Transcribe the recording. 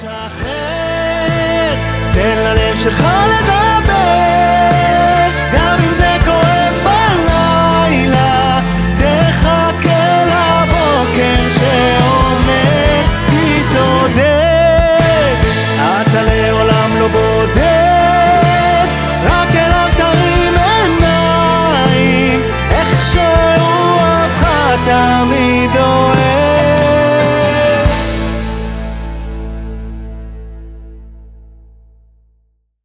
שחרר, תן ללב שלך לדבר, גם אם זה כואב בלילה, תחכה לבוקר שאומר תתעודד, אתה לעולם לא בודד, רק אליו תרים עיניים, איך שהוא אותך תמיד